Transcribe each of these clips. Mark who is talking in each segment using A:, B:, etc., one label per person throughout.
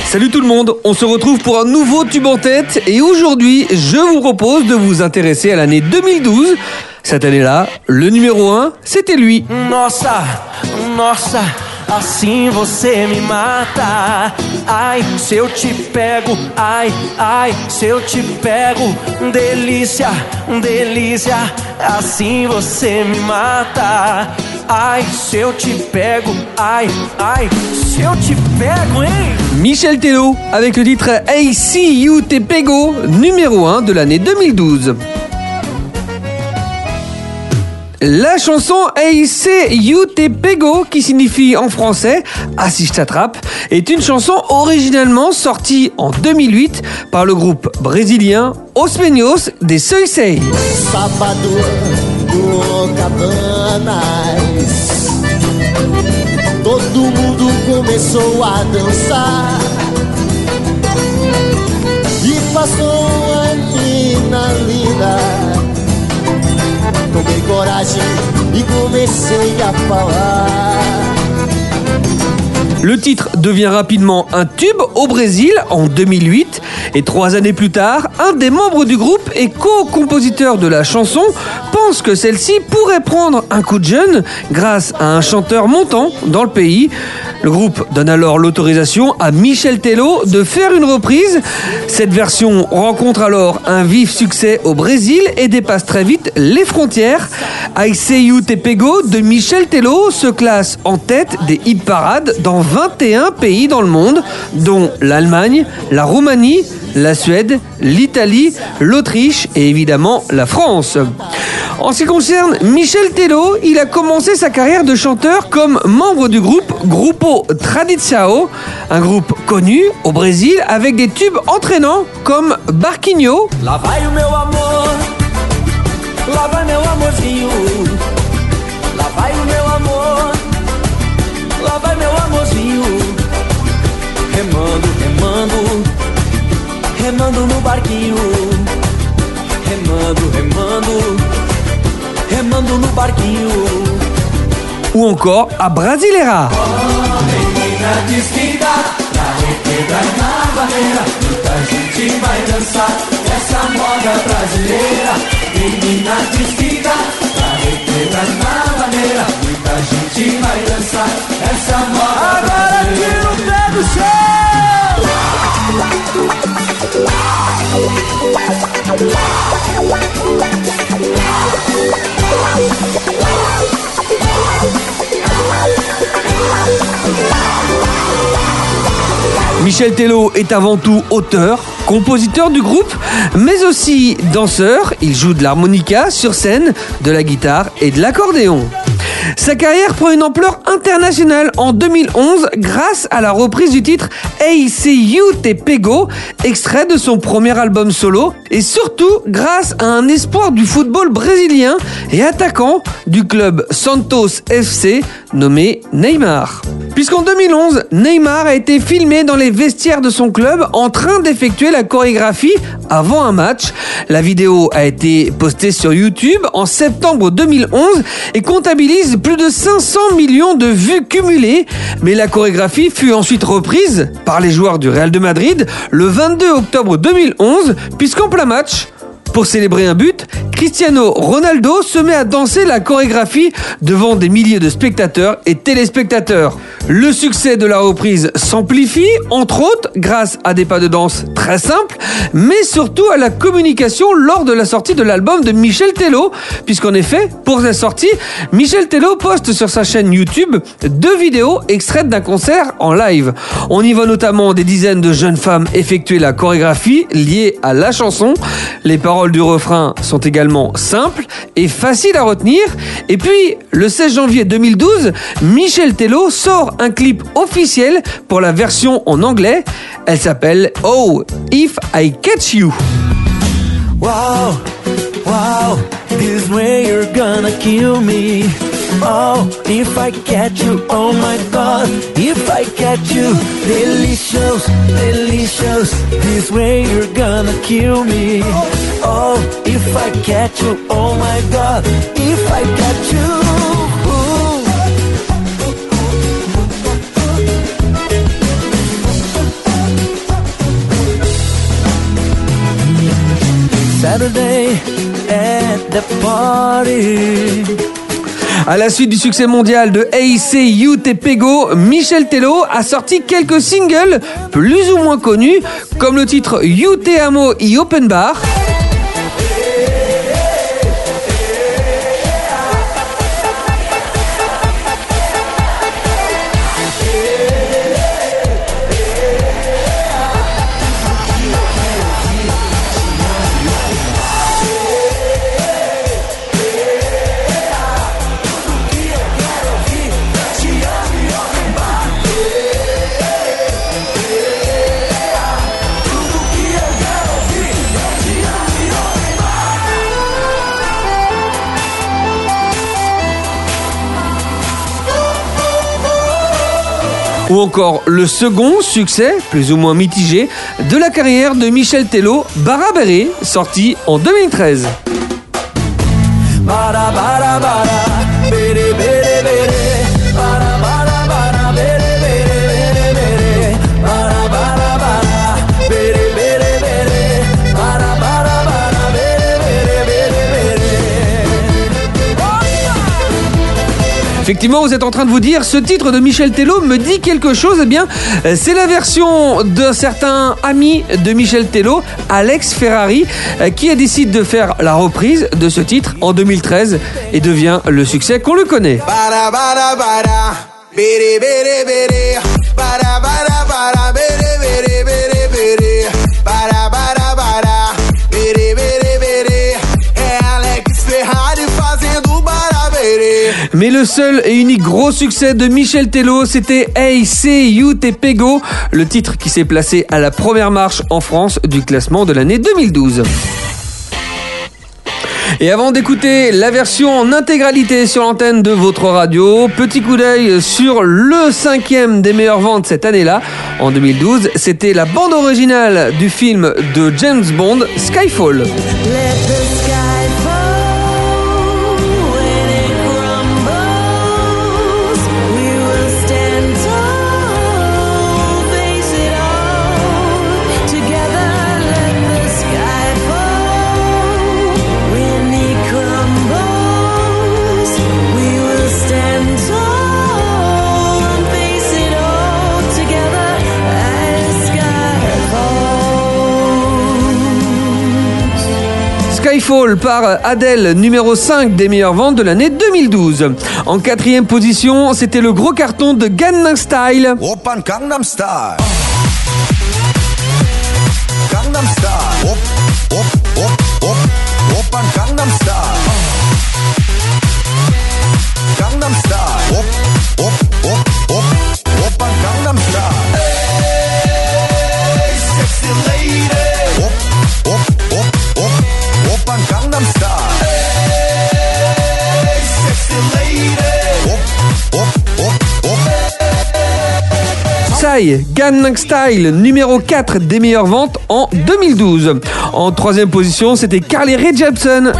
A: Salut tout le monde, on se retrouve pour un nouveau tube en tête et aujourd'hui je vous propose de vous intéresser à l'année 2012. Cette année-là, le numéro 1, c'était lui.
B: Nossa, nossa, assim você me mata. Ai, se eu te pego, ai, ai, se eu te pego. Delícia, delícia, assim você me mata. Ai, se eu te pego, ai, ai, se eu te pego, hein?
A: Michel Tello avec le titre Hey See You Te Pego, numéro 1 de l'année 2012. La chanson Hey See You Te Pego, qui signifie en français Ah si je t'attrape, est une chanson originellement sortie en 2008 par le groupe brésilien Os Meninos de Soy Sei.
C: Sábado no Cabanas, todo mundo começou a dançar e passou a menina linda. Tomei coragem e comecei a falar.
A: Le titre devient rapidement un tube au Brésil en 2008 et 3 années plus tard, un des membres du groupe et co-compositeur de la chanson pense que celle-ci pourrait prendre un coup de jeune grâce à un chanteur montant dans le pays. Le groupe donne alors l'autorisation à Michel Tello de faire une reprise. Cette version rencontre alors un vif succès au Brésil et dépasse très vite les frontières. I See You Te Pego de Michel Tello se classe en tête des hit parades dans 21 pays dans le monde, dont l'Allemagne, la Roumanie, la Suède, l'Italie, l'Autriche et évidemment la France. En ce qui concerne Michel Tello, il a commencé sa carrière de chanteur comme membre du groupe Grupo Tradição, un groupe connu au Brésil avec des tubes entraînants comme Barquinho.
B: Lá vai o meu amor, lá vai meu amorzinho. Lá vai o meu amor, lá vai meu amorzinho. Remando, remando, remando no barquinho. Remando, remando, remando no barquinho.
A: Ou encore à Brasileira.
B: Menina desquida, na requebra na barreira, muita gente vai dançar essa moda brasileira. Menina desquida, na requebra na barreira, muita gente vai dançar essa moda brasileira. Agora tira o pé do chão!
A: Michel Tello est avant tout auteur, compositeur du groupe, mais aussi danseur. Il joue de l'harmonica sur scène, de la guitare et de l'accordéon. Sa carrière prend une ampleur internationale en 2011 grâce à la reprise du titre Hey See You Te Pego, extrait de son premier album solo, et surtout grâce à un espoir du football brésilien et attaquant du club Santos FC nommé Neymar. Puisqu'en 2011, Neymar a été filmé dans les vestiaires de son club en train d'effectuer la chorégraphie avant un match. La vidéo a été postée sur YouTube en septembre 2011 et comptabilise plus de 500 millions de vues cumulées. Mais la chorégraphie fut ensuite reprise par les joueurs du Real de Madrid le 22 octobre 2011, puisqu'en plein match, pour célébrer un but, Cristiano Ronaldo se met à danser la chorégraphie devant des milliers de spectateurs et téléspectateurs. Le succès de la reprise s'amplifie, entre autres grâce à des pas de danse très simples, mais surtout à la communication lors de la sortie de l'album de Michel Tello, puisqu'en effet, pour sa sortie, Michel Tello poste sur sa chaîne YouTube 2 vidéos extraites d'un concert en live. On y voit notamment des dizaines de jeunes femmes effectuer la chorégraphie liée à la chanson. Les paroles du refrain sont également simples et faciles à retenir. Et puis, le 16 janvier 2012, Michel Tello sort un clip officiel pour la version en anglais. Elle s'appelle Oh, If I Catch You.
B: Wow, wow, this way you're gonna kill me. Oh, if I catch you, oh my God, if I catch you, delicious, delicious, this way you're gonna kill me. Oh, if I catch you, oh my God, if I catch you. Saturday at the party.
A: À la suite du succès mondial de Hey Say You Te Pego, Michel Tello a sorti quelques singles plus ou moins connus, comme le titre You Te Amo y Open Bar. Ou encore le second succès, plus ou moins mitigé, de la carrière de Michel Tello, Barabéré, sorti en 2013.
B: Bara bara bara, bere bere bere, bara bara bara, bere bere bere, bara bara bara, bere bere bere, bara bara bara, bere bere bere.
A: Effectivement, vous êtes en train de vous dire, ce titre de Michel Tello me dit quelque chose. Eh bien, c'est la version d'un certain ami de Michel Tello, Alex Ferrari, qui décide de faire la reprise de ce titre en 2013 et devient le succès qu'on le connaît.
D: Bara bara bara, bere bere bere, bara bara bara, bere bere bere bere, bara bara bara, bere bere bere, é Alex Ferrari fazendo barabere.
A: Mais le seul et unique gros succès de Michel Tello, c'était Hey Say You Te Pego, le titre qui s'est placé à la première marche en France du classement de l'année 2012. Et avant d'écouter la version en intégralité sur l'antenne de votre radio, petit coup d'œil sur le 5e des meilleures ventes cette année-là, en 2012, c'était la bande originale du film de James Bond, Skyfall. Skyfall par Adele, numéro 5 des meilleures ventes de l'année 2012. En 4e position, c'était le gros carton de Gangnam Style.
D: Oppan Gangnam Style. Gangnam Style. Op, op, op, op. Oppan Gangnam Style. Gangnam Style. Op, op, op, op. Oppan Gangnam Style. Hey, sexy lady. Op, op, op, op. Oppan Gangnam Style. Hey, sexy lady. Op, op, op, op.
A: Psy, Gangnam Style, numéro 4 des meilleures ventes en 2012. En 3e position, c'était Carly Rae Jepsen.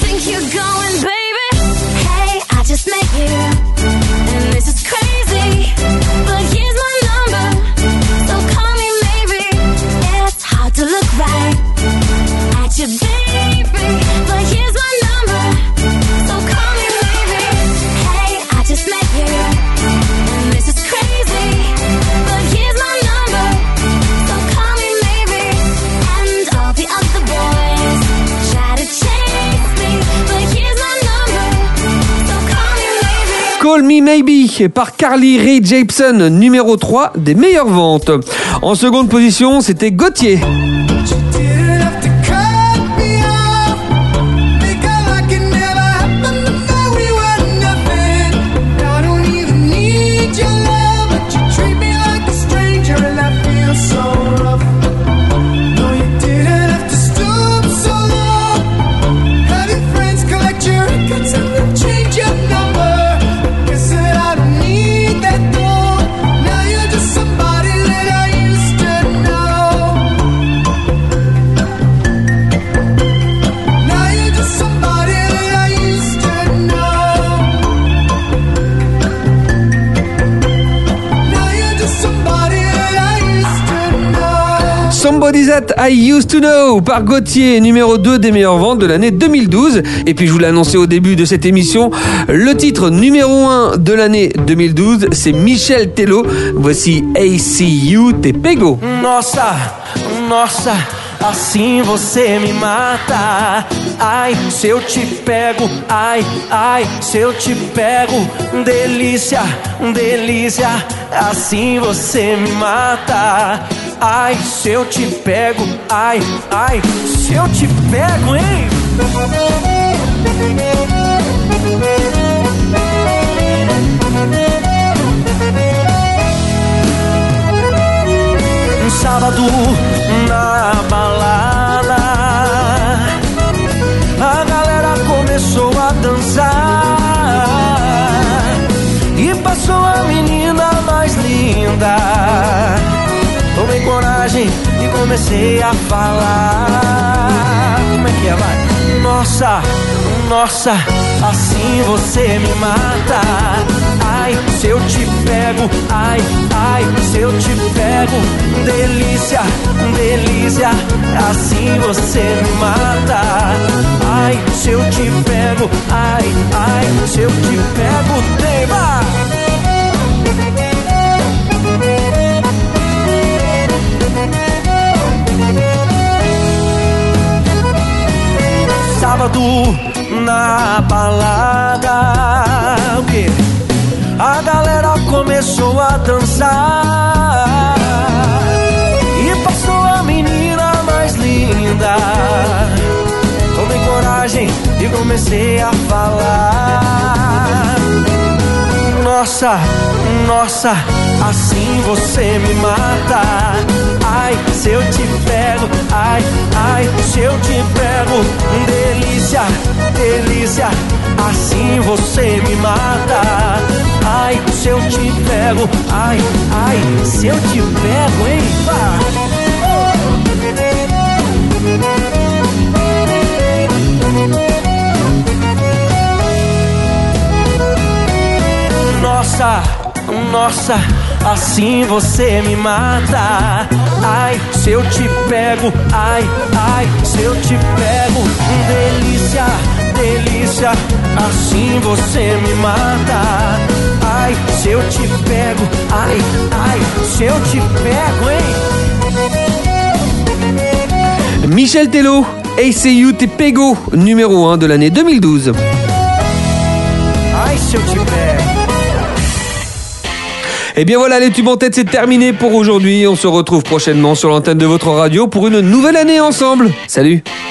A: Call Me Maybe par Carly Rae Jepsen, numéro 3 des meilleures ventes. En seconde position, c'était Gauthier. Somebody That I Used to Know par Gauthier, numéro 2 des meilleures ventes de l'année 2012. Et puis je vous l'ai annoncé au début de cette émission, le titre numéro 1 de l'année 2012, c'est Michel Tello. Voici ACU Te Pego.
B: Nossa, nossa, assim você me mata. Ai, se eu te pego, ai, ai, se eu te pego. Delícia, delícia, assim você me mata. Ai, se eu te pego, ai, ai, se eu te pego, hein? Um sábado na balada, a galera começou a dançar e passou a menina mais linda. Tomei coragem e comecei a falar. Como é que é, vai? Nossa, nossa, assim você me mata. Ai, se eu te pego, ai, ai, se eu te pego. Delícia, delícia, assim você me mata. Ai, se eu te pego, ai, ai, se eu te pego, teima. Sábado na balada, o quê? A galera começou a dançar e passou a menina mais linda. Tomei coragem e comecei a falar. Nossa, nossa, assim você me mata. Ai, se eu te pego, ai, ai, se eu te pego. Delícia, delícia, assim você me mata. Ai, se eu te pego, ai, ai, se eu te pego, hein? Nossa, nossa, assim você me mata. Ai, se eu te pego, ai, ai, se eu te pego. Delícia, delícia, assim você me mata. Ai, se eu te pego, ai, ai, se eu te pego, hein?
A: Michel Tello, ACU Te Pego, numéro 1 de l'année 2012.
B: Ai, se eu te pego.
A: Et bien voilà, les tubes en tête, c'est terminé pour aujourd'hui. On se retrouve prochainement sur l'antenne de votre radio pour une nouvelle année ensemble. Salut!